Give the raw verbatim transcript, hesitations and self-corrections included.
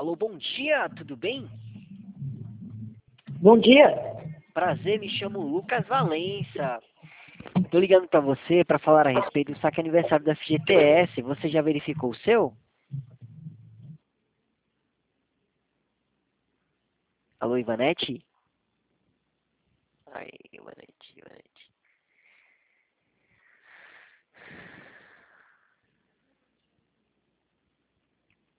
Alô, bom dia, tudo bem? Bom dia. Prazer, me chamo Lucas Valença. Tô ligando pra você para falar a respeito do saque aniversário da F G T S. Você já verificou o seu? Alô, Ivanete? Ai, Ivanete, Ivanete.